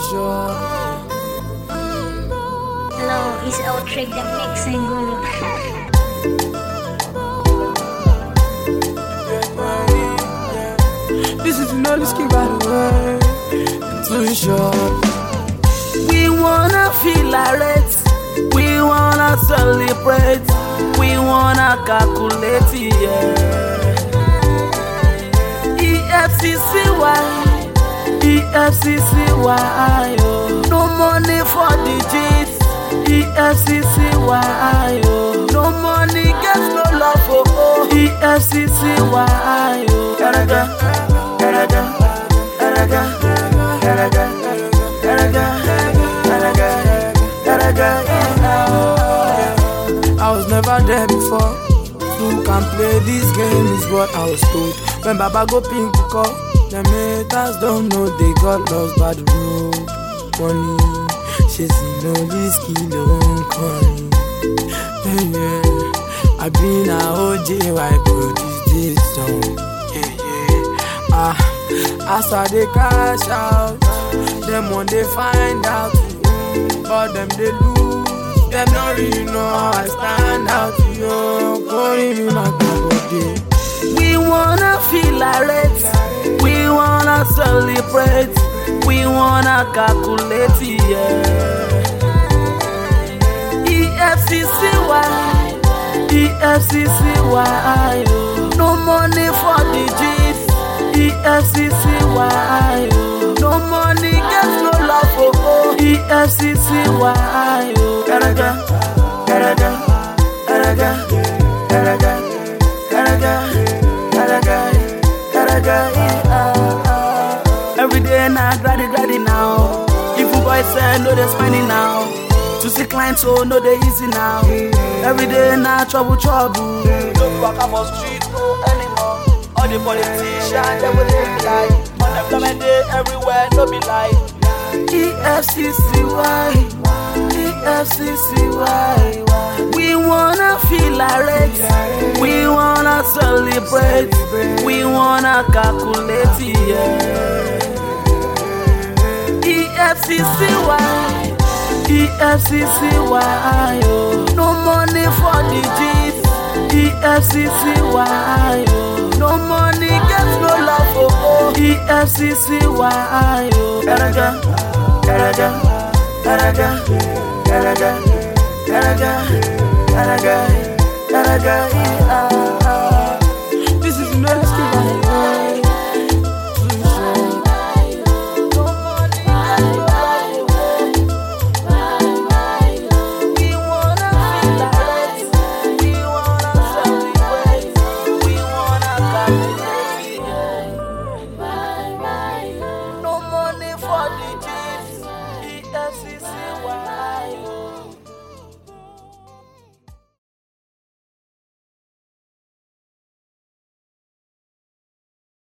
sure. Hello, it's Outrick the mixing guru. This is Noliski by the way. Too short. We wanna feel irate, we wanna celebrate, we wanna calculate, yeah. EFCCY, EFCCY, oh. No money for the G's. EFCCY, oh. No money gets no love for oh. EFCCY, oh. Garaga, garaga, garaga, garaga, garaga, garaga, garaga, I was never there before. Who can play this game is what I was told. When Baba go pink to call, the haters don't know they got lost by the road. Money, she's in all this kilo coin. Yeah, I been a OJ, why produce this song? Yeah. As I they cash out, them when they find out, but them they lose. Them don't really know how I stand out to you. Calling me my body. We wanna feel irate, we wanna celebrate, we wanna calculate, yeah. EFCCY, EFCCY, oh. No money for the G's. EFCCY, oh. No money gets no love for oh. EFCCY, oh. Garaga, garaga, garaga, garaga, garaga, garaga, garaga, yeah. Every day now, grady now. If you boys say no, they're spending now. To see clients, so no, they easy now. Every day now, trouble. Don't walk up on street, no anymore. All the politicians, they will live life. Unemployment day everywhere, no be lie. EFCCY, EFCCY. We wanna feel irate, we wanna celebrate, we wanna calculate, yeah. EFCCY, EFCCY, oh. No money for the G's. EFCCY, oh. No money gets no love for oh. EFCCY, oh. Garaga, garaga, garaga, garaga, garaga, garaga, garaga,